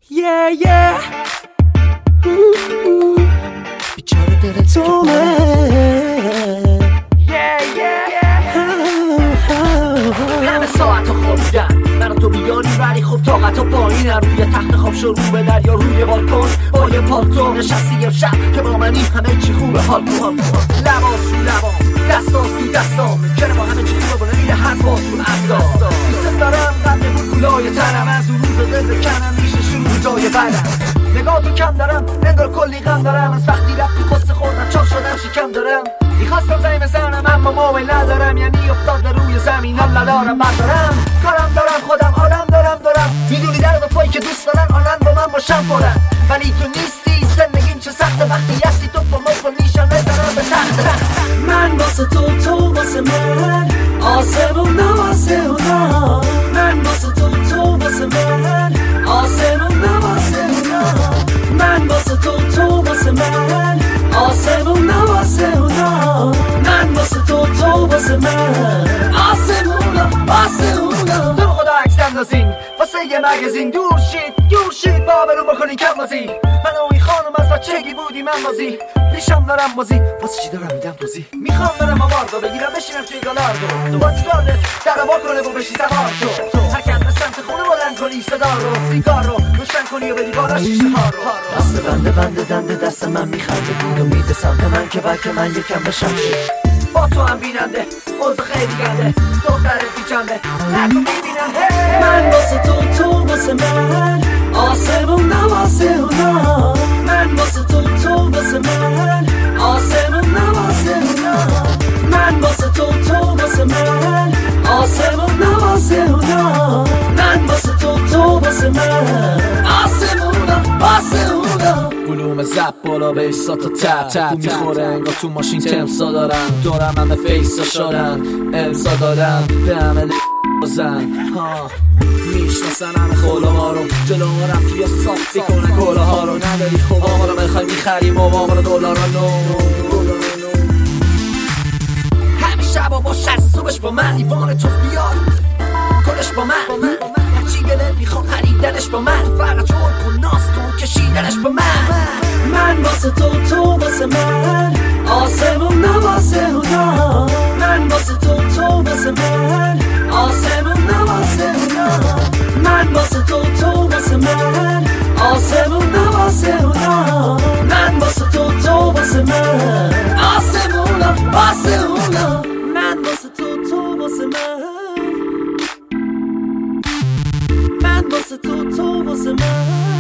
Yeah yeah بیچاره دل تو Yeah yeah همه ساعت خوابیدن من تو بیاری ولی خب طاقت و پایینم روی تخت خواب شروع به دریا روی بالکن با یه پالتو نشستی امشب که با منی همه چی خوبه حال کن لباس رو لباس دستاس تو دستام چرا با همه چی خوبه با نمیره هر باز رو اصلا دوست دارم قبل بود گلای تنم از اون روز دل بکنم میشه شروع جای بدم نگاه تو کم دارم انگار کلی غم دارم از وقتی رفتی قصه خوردم چاق شدم شکم دارم میخواستم زنگ بزنم اما موبایل ندارم یعنی افتاد به روی زمینم ندارم بردارم کارم دارم خودم آدم دارم میدونی در دفعی که دوست دارن آنن با من باشم پرن ولی تو نیستی زندگیم چه سخته وقتی هستی تو با ما نیشم بزنم به تخت من واسه تو واسه من آسمون آسمون من واسه تو واسه من آسمون آسمون من واسه تو واسه من آسمون آسمون من واسه تو واسه من آسمون تو خدا عکس اندازین واسه یه مگزین دور شید بابرو بکنین کم بازی من و این خانم از بچگی بودی من بازی ریشم دارم بازی واسه چی دارم میدم توضیح میخوام برم آواردو بگیرم بشینم توی گالاردو تو با تیگاردت در با کنه و بشی سوار تو حرکت به سمت خونه بلند کنی صدا رو سیگار رو روشن کنی و بدی بالا شیشه ها رو دست بنده دنده دست من میخنده بود و میده سمت من که بلکه من یکم بشم با تو هم بیننده اوضاع خیلی گنده دختر بیچنده نکن میبینم من واسه تو واسه من آسمون آسمون من واسه تو واسه من آسمون آسمون من واسه تو واسه من آسمون آسمون من واسه تو واسه من آسمون بلوم زب بالا به ایسا تا تب تو میخوره انگار تو ماشین تمسا دارم دورم همه فیسا شدن امسا دارم به همه بازن میشناسن همه خولا ها رو جلو رفت توی ساختی کنن گولا ها رو نداری خوبا ها رو بخوای میخریم و ما رو دولار نو همه شبا با شست صبحش با من ایوان تو بیار کلش با من چی گله میخوام خریدنش با من فقط جور کن ناز کن کشیدنش با من واسه تو واسه من آسمون آسمون من واسه تو واسه من آسمون آسمون من واسه تو واسه من آسمون آسمون من واسه تو واسه من آسمون من واسه تو واسه من من واسه تو واسه من